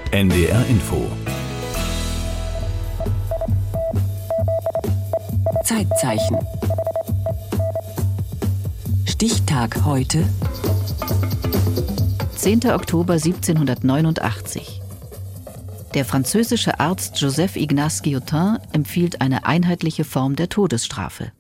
NDR Info. Zeitzeichen. Stichtag heute. 10. Oktober 1789. Der französische Arzt Joseph Ignace Guillotin empfiehlt eine einheitliche Form der Todesstrafe.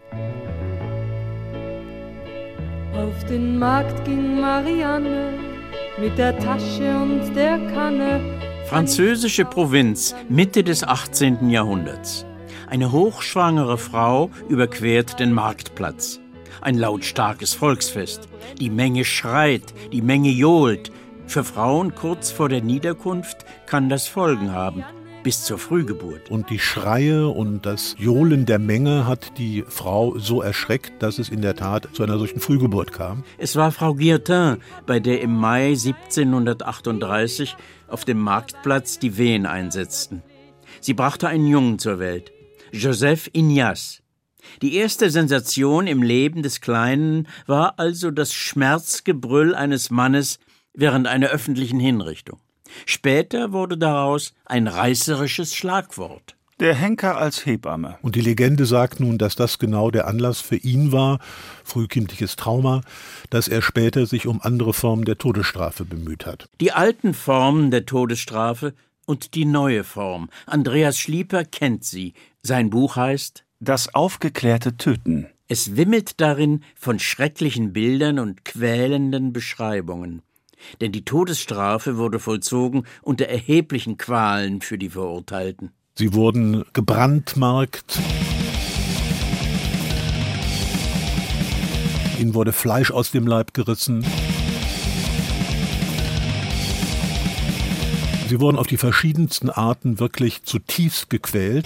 Auf den Markt ging Marianne mit der Tasche und der Kanne. Französische Provinz, Mitte des 18. Jahrhunderts. Eine hochschwangere Frau überquert den Marktplatz. Ein lautstarkes Volksfest. Die Menge schreit, die Menge johlt. Für Frauen kurz vor der Niederkunft kann das Folgen haben, bis zur Frühgeburt. Und die Schreie und das Johlen der Menge hat die Frau so erschreckt, dass es in der Tat zu einer solchen Frühgeburt kam. Es war Frau Guillotin, bei der im Mai 1738 auf dem Marktplatz die Wehen einsetzten. Sie brachte einen Jungen zur Welt, Joseph Ignace. Die erste Sensation im Leben des Kleinen war also das Schmerzgebrüll eines Mannes während einer öffentlichen Hinrichtung. Später wurde daraus ein reißerisches Schlagwort. Der Henker als Hebamme. Und die Legende sagt nun, dass das genau der Anlass für ihn war, frühkindliches Trauma, dass er später sich um andere Formen der Todesstrafe bemüht hat. Die alten Formen der Todesstrafe und die neue Form. Andreas Schlieper kennt sie. Sein Buch heißt Das aufgeklärte Töten. Es wimmelt darin von schrecklichen Bildern und quälenden Beschreibungen. Denn die Todesstrafe wurde vollzogen unter erheblichen Qualen für die Verurteilten. Sie wurden gebrandmarkt. Ihnen wurde Fleisch aus dem Leib gerissen. Sie wurden auf die verschiedensten Arten wirklich zutiefst gequält.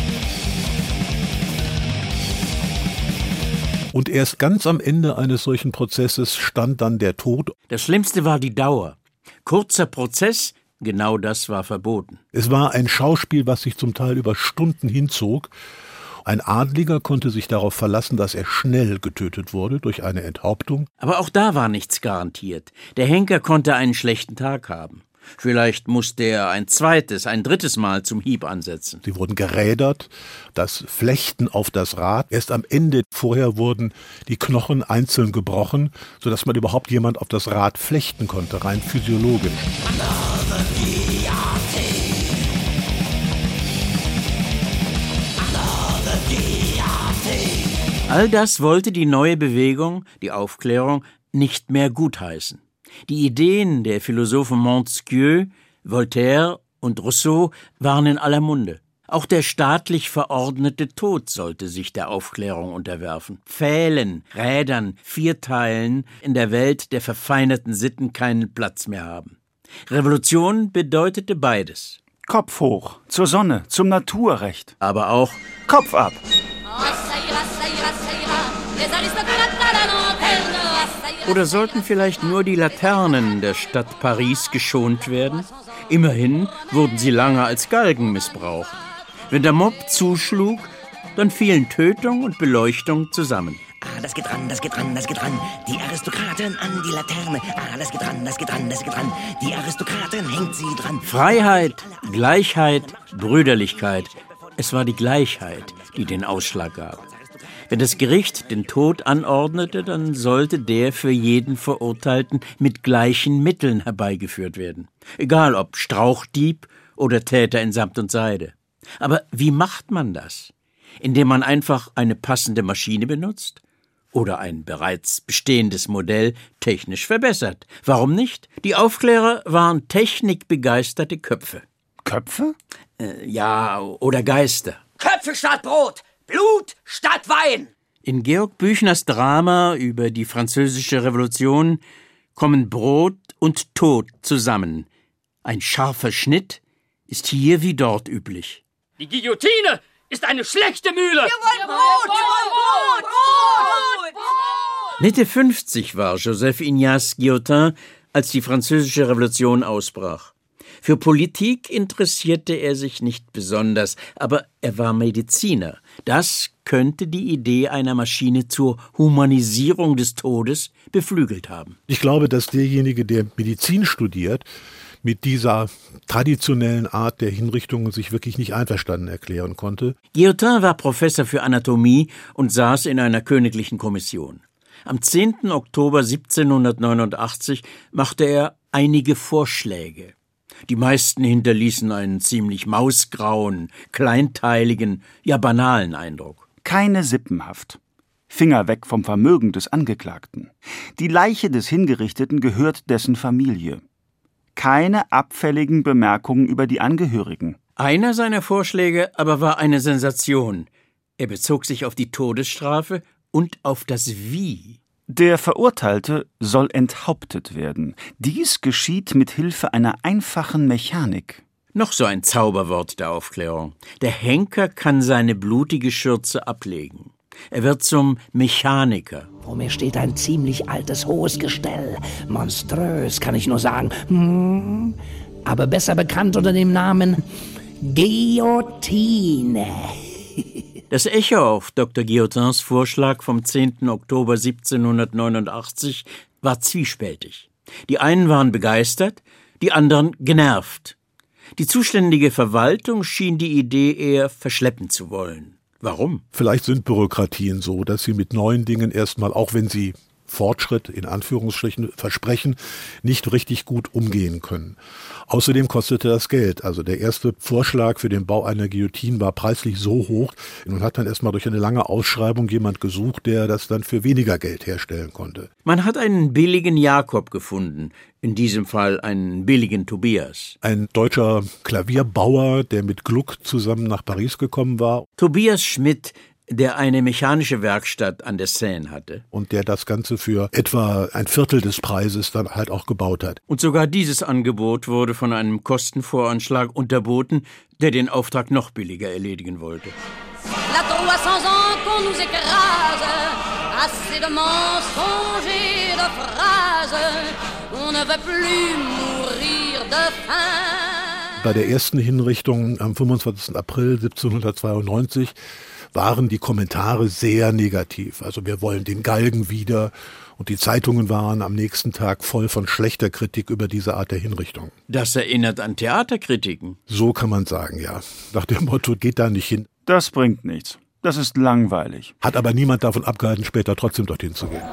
Und erst ganz am Ende eines solchen Prozesses stand dann der Tod. Das Schlimmste war die Dauer. Kurzer Prozess, genau das war verboten. Es war ein Schauspiel, was sich zum Teil über Stunden hinzog. Ein Adliger konnte sich darauf verlassen, dass er schnell getötet wurde durch eine Enthauptung. Aber auch da war nichts garantiert. Der Henker konnte einen schlechten Tag haben. Vielleicht musste er ein zweites, ein drittes Mal zum Hieb ansetzen. Sie wurden gerädert, das Flechten auf das Rad. Erst am Ende, vorher wurden die Knochen einzeln gebrochen, sodass man überhaupt jemand auf das Rad flechten konnte, rein physiologisch. All das wollte die neue Bewegung, die Aufklärung, nicht mehr gutheißen. Die Ideen der Philosophen Montesquieu, Voltaire und Rousseau waren in aller Munde. Auch der staatlich verordnete Tod sollte sich der Aufklärung unterwerfen. Pfählen, Rädern, Vierteilen in der Welt der verfeinerten Sitten keinen Platz mehr haben. Revolution bedeutete beides. Kopf hoch, zur Sonne, zum Naturrecht. Aber auch Kopf ab. Oder sollten vielleicht nur die Laternen der Stadt Paris geschont werden? Immerhin wurden sie lange als Galgen missbraucht. Wenn der Mob zuschlug, dann fielen Tötung und Beleuchtung zusammen. Das geht ran, das geht ran, das geht ran. Die Aristokraten an die Laterne. Das geht ran, das geht ran, das geht ran. Die Aristokraten hängt sie dran. Freiheit, Gleichheit, Brüderlichkeit. Es war die Gleichheit, die den Ausschlag gab. Wenn das Gericht den Tod anordnete, dann sollte der für jeden Verurteilten mit gleichen Mitteln herbeigeführt werden. Egal ob Strauchdieb oder Täter in Samt und Seide. Aber wie macht man das? Indem man einfach eine passende Maschine benutzt? Oder ein bereits bestehendes Modell technisch verbessert? Warum nicht? Die Aufklärer waren technikbegeisterte Köpfe. Köpfe? Ja, oder Geister. Köpfe statt Brot! Blut statt Wein! In Georg Büchners Drama über die Französische Revolution kommen Brot und Tod zusammen. Ein scharfer Schnitt ist hier wie dort üblich. Die Guillotine ist eine schlechte Mühle! Wir wollen Brot! Wir wollen Brot! Brot! Brot! Mitte 50 war Joseph Ignace Guillotin, als die Französische Revolution ausbrach. Für Politik interessierte er sich nicht besonders, aber er war Mediziner. Das könnte die Idee einer Maschine zur Humanisierung des Todes beflügelt haben. Ich glaube, dass derjenige, der Medizin studiert, mit dieser traditionellen Art der Hinrichtungen sich wirklich nicht einverstanden erklären konnte. Guillotin war Professor für Anatomie und saß in einer königlichen Kommission. Am 10. Oktober 1789 machte er einige Vorschläge. Die meisten hinterließen einen ziemlich mausgrauen, kleinteiligen, ja banalen Eindruck. Keine Sippenhaft. Finger weg vom Vermögen des Angeklagten. Die Leiche des Hingerichteten gehört dessen Familie. Keine abfälligen Bemerkungen über die Angehörigen. Einer seiner Vorschläge aber war eine Sensation. Er bezog sich auf die Todesstrafe und auf das Wie. Der Verurteilte soll enthauptet werden. Dies geschieht mit Hilfe einer einfachen Mechanik. Noch so ein Zauberwort der Aufklärung. Der Henker kann seine blutige Schürze ablegen. Er wird zum Mechaniker. Vor mir steht ein ziemlich altes, hohes Gestell. Monströs, kann ich nur sagen. Aber besser bekannt unter dem Namen Guillotine. Das Echo auf Dr. Guillotins Vorschlag vom 10. Oktober 1789 war zwiespältig. Die einen waren begeistert, die anderen genervt. Die zuständige Verwaltung schien die Idee eher verschleppen zu wollen. Warum? Vielleicht sind Bürokratien so, dass sie mit neuen Dingen erstmal, auch wenn sie Fortschritt in Anführungsstrichen versprechen, nicht richtig gut umgehen können. Außerdem kostete das Geld. Also der erste Vorschlag für den Bau einer Guillotine war preislich so hoch und hat dann erstmal durch eine lange Ausschreibung jemand gesucht, der das dann für weniger Geld herstellen konnte. Man hat einen billigen Jakob gefunden, in diesem Fall einen billigen Tobias. Ein deutscher Klavierbauer, der mit Gluck zusammen nach Paris gekommen war. Tobias Schmidt, der eine mechanische Werkstatt an der Seine hatte. Und der das Ganze für etwa ein Viertel des Preises dann halt auch gebaut hat. Und sogar dieses Angebot wurde von einem Kostenvoranschlag unterboten, der den Auftrag noch billiger erledigen wollte. La 300 ans qu'on nous écrase, assez de mensonges et de phrases, on ne veut plus mourir de faim. Bei der ersten Hinrichtung am 25. April 1792 waren die Kommentare sehr negativ. Also wir wollen den Galgen wieder. Und die Zeitungen waren am nächsten Tag voll von schlechter Kritik über diese Art der Hinrichtung. Das erinnert an Theaterkritiken. So kann man sagen, ja. Nach dem Motto, geht da nicht hin. Das bringt nichts. Das ist langweilig. Hat aber niemand davon abgehalten, später trotzdem dorthin zu gehen.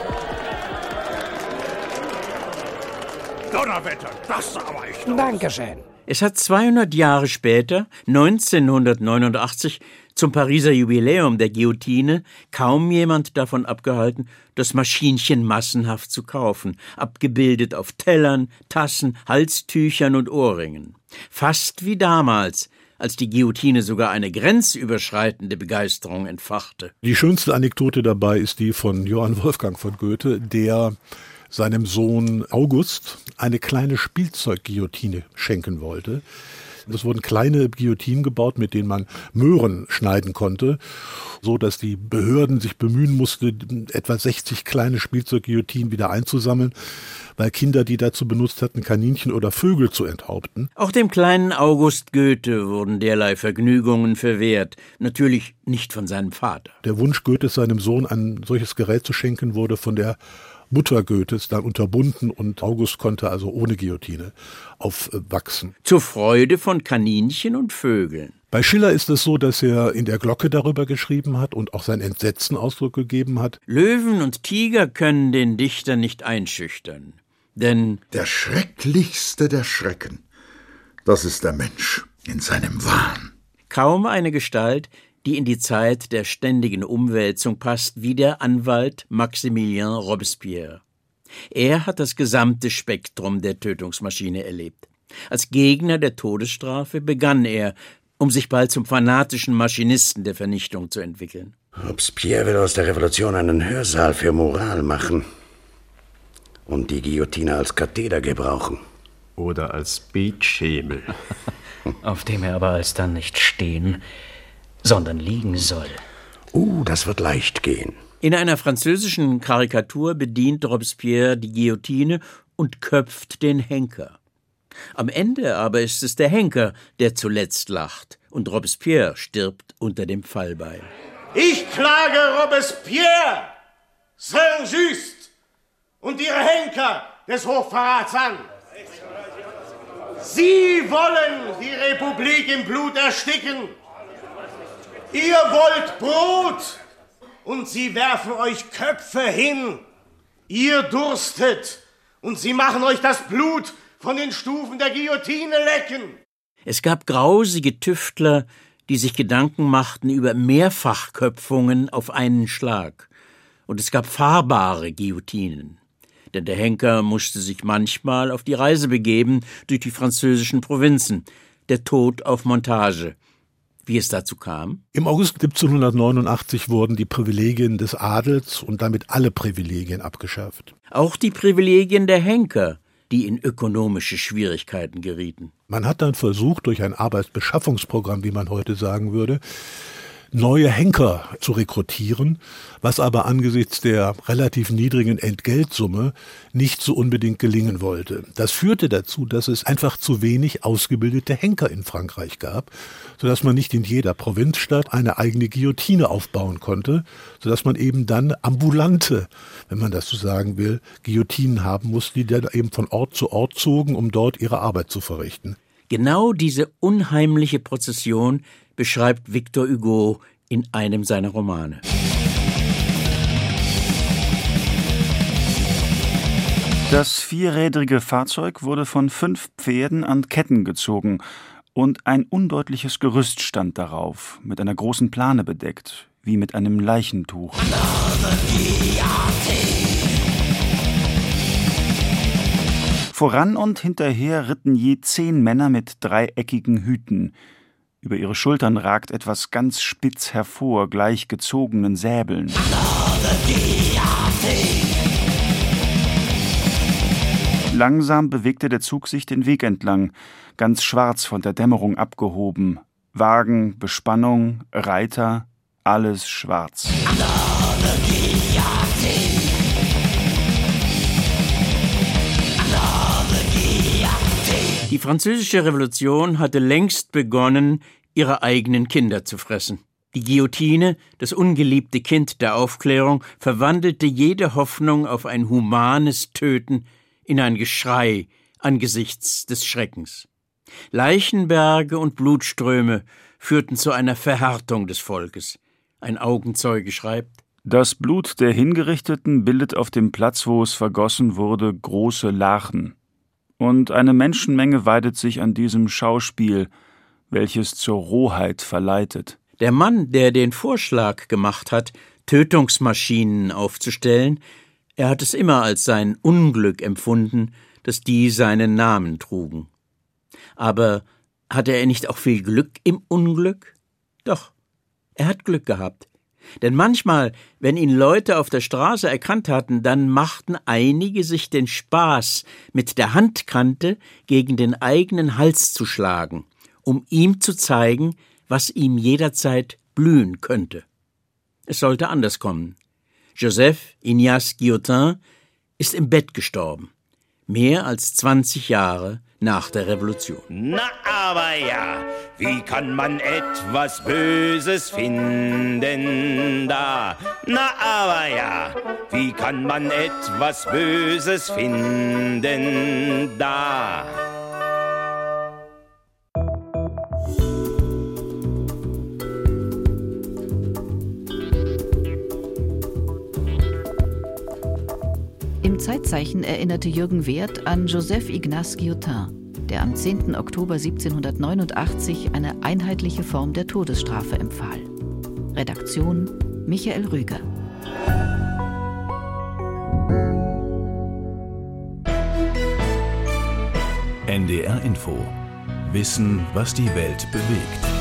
Donnerwetter, das aber echt. Dankeschön. Es hat 200 Jahre später, 1989, zum Pariser Jubiläum der Guillotine kaum jemand davon abgehalten, das Maschinchen massenhaft zu kaufen, abgebildet auf Tellern, Tassen, Halstüchern und Ohrringen. Fast wie damals, als die Guillotine sogar eine grenzüberschreitende Begeisterung entfachte. Die schönste Anekdote dabei ist die von Johann Wolfgang von Goethe, der seinem Sohn August eine kleine Spielzeugguillotine schenken wollte. Es wurden kleine Guillotinen gebaut, mit denen man Möhren schneiden konnte, so dass die Behörden sich bemühen mussten, etwa 60 kleine Spielzeugguillotinen wieder einzusammeln, weil Kinder die dazu benutzt hatten, Kaninchen oder Vögel zu enthaupten. Auch dem kleinen August Goethe wurden derlei Vergnügungen verwehrt, natürlich nicht von seinem Vater. Der Wunsch Goethes, seinem Sohn ein solches Gerät zu schenken, wurde von der Mutter Goethes dann unterbunden und August konnte also ohne Guillotine aufwachsen. Zur Freude von Kaninchen und Vögeln. Bei Schiller ist es so, dass er in der Glocke darüber geschrieben hat und auch sein Entsetzen Ausdruck gegeben hat. Löwen und Tiger können den Dichter nicht einschüchtern, denn der schrecklichste der Schrecken, das ist der Mensch in seinem Wahn. Kaum eine Gestalt, die in die Zeit der ständigen Umwälzung passt, wie der Anwalt Maximilien Robespierre. Er hat das gesamte Spektrum der Tötungsmaschine erlebt. Als Gegner der Todesstrafe begann er, um sich bald zum fanatischen Maschinisten der Vernichtung zu entwickeln. Robespierre will aus der Revolution einen Hörsaal für Moral machen und die Guillotine als Katheder gebrauchen. Oder als Betschemel. Auf dem er aber alsdann nicht stehen, sondern liegen soll. Das wird leicht gehen. In einer französischen Karikatur bedient Robespierre die Guillotine und köpft den Henker. Am Ende aber ist es der Henker, der zuletzt lacht, und Robespierre stirbt unter dem Fallbeil. Ich klage Robespierre, Saint-Just und ihre Henker des Hochverrats an. Sie wollen die Republik im Blut ersticken. Ihr wollt Brot und sie werfen euch Köpfe hin. Ihr durstet und sie machen euch das Blut von den Stufen der Guillotine lecken. Es gab grausige Tüftler, die sich Gedanken machten über Mehrfachköpfungen auf einen Schlag. Und es gab fahrbare Guillotinen. Denn der Henker musste sich manchmal auf die Reise begeben durch die französischen Provinzen. Der Tod auf Montage. Wie es dazu kam? Im August 1789 wurden die Privilegien des Adels und damit alle Privilegien abgeschafft. Auch die Privilegien der Henker, die in ökonomische Schwierigkeiten gerieten. Man hat dann versucht, durch ein Arbeitsbeschaffungsprogramm, wie man heute sagen würde, neue Henker zu rekrutieren, was aber angesichts der relativ niedrigen Entgeltsumme nicht so unbedingt gelingen wollte. Das führte dazu, dass es einfach zu wenig ausgebildete Henker in Frankreich gab, sodass man nicht in jeder Provinzstadt eine eigene Guillotine aufbauen konnte, sodass man eben dann ambulante, wenn man das so sagen will, Guillotinen haben musste, die dann eben von Ort zu Ort zogen, um dort ihre Arbeit zu verrichten. Genau diese unheimliche Prozession beschreibt Victor Hugo in einem seiner Romane. Das vierrädrige Fahrzeug wurde von 5 Pferden an Ketten gezogen und ein undeutliches Gerüst stand darauf, mit einer großen Plane bedeckt, wie mit einem Leichentuch. Voran und hinterher ritten je 10 Männer mit dreieckigen Hüten. Über ihre Schultern ragt etwas ganz spitz hervor, gleich gezogenen Säbeln. Langsam bewegte der Zug sich den Weg entlang, ganz schwarz von der Dämmerung abgehoben. Wagen, Bespannung, Reiter, alles schwarz. Die französische Revolution hatte längst begonnen, ihre eigenen Kinder zu fressen. Die Guillotine, das ungeliebte Kind der Aufklärung, verwandelte jede Hoffnung auf ein humanes Töten in ein Geschrei angesichts des Schreckens. Leichenberge und Blutströme führten zu einer Verhärtung des Volkes. Ein Augenzeuge schreibt: Das Blut der Hingerichteten bildet auf dem Platz, wo es vergossen wurde, große Lachen. Und eine Menschenmenge weidet sich an diesem Schauspiel, welches zur Rohheit verleitet. Der Mann, der den Vorschlag gemacht hat, Tötungsmaschinen aufzustellen, er hat es immer als sein Unglück empfunden, dass die seinen Namen trugen. Aber hatte er nicht auch viel Glück im Unglück? Doch, er hat Glück gehabt. Denn manchmal, wenn ihn Leute auf der Straße erkannt hatten, dann machten einige sich den Spaß, mit der Handkante gegen den eigenen Hals zu schlagen, um ihm zu zeigen, was ihm jederzeit blühen könnte. Es sollte anders kommen. Joseph Ignace Guillotin ist im Bett gestorben, mehr als 20 Jahre nach der Revolution. Na aber ja, wie kann man etwas Böses finden da? Na aber ja, wie kann man etwas Böses finden da? Im Zeitzeichen erinnerte Jürgen Werth an Joseph Ignace Guillotin, der am 10. Oktober 1789 eine einheitliche Form der Todesstrafe empfahl. Redaktion Michael Rüger. NDR Info. Wissen, was die Welt bewegt.